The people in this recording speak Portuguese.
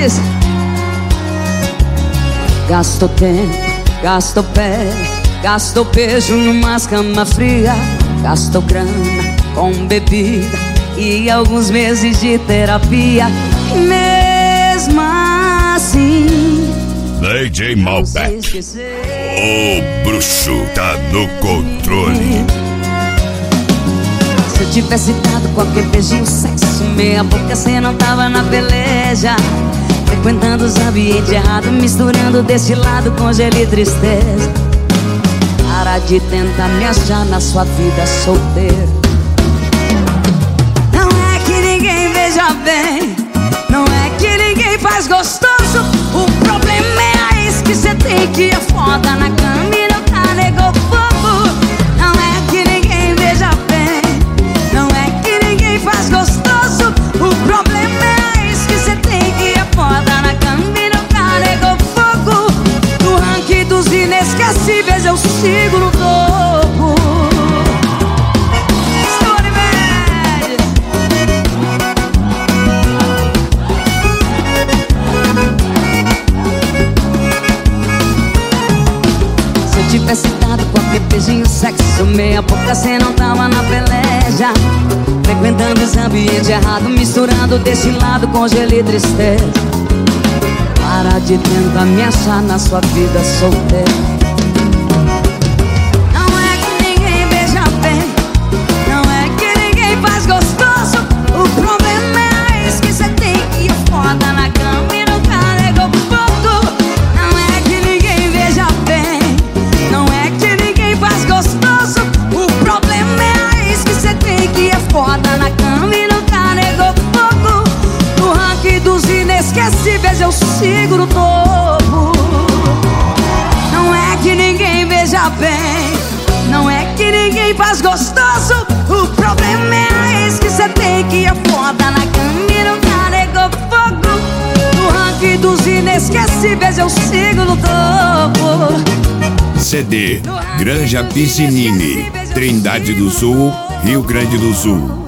Mendes. Gasto tempo, gasto pé, gasto beijo numas cama fria, gasto grana com bebida e alguns meses de terapia. Mesmo assim, DJ Malbec, o bruxo tá no controle. Se eu tivesse dado qualquer beijinho, sexo, meia boca, cê não tava na peleja, frequentando os ambientes errados, misturando desse lado com gelo e tristeza. Para de tentar me achar na sua vida solteira. Não é que ninguém veja bem, não é que ninguém faz gostoso. O problema é a ex que cê tem, que é foda na cama e nunca negou fogo. Não é que ninguém veja bem, não é que ninguém faz gostoso. O problema é a ex que cê tem, que é foda na cama e nunca negou fogo. No ranking dos inesquecíveis eu sigo no topo. Se eu tivesse dado qualquer beijinho, sexo, meia boca, cê não tava na peleja, frequentando os ambientes errados, misturando desse lado com gelo e tristeza. Para de tentar me achar na sua vida solteira. Não é que ninguém beija bem, não é que ninguém faz gostoso. O problema é a ex que cê tem, que é foda na cama e nunca negou fogo. Não é que ninguém beija bem, não é que ninguém faz gostoso. O problema é a ex que cê tem, que é foda na cama e nunca negou fogo. No ranking dos inesquecíveis eu sigo no topo. Não é que ninguém veja bem, não é que ninguém faz gostoso. O problema é a ex que cê tem, que é foda na cama e nunca negou fogo. No ranking dos inesquecíveis eu sigo no topo. CD Granja Piscinini, Trindade do Sul, Rio Grande do Sul.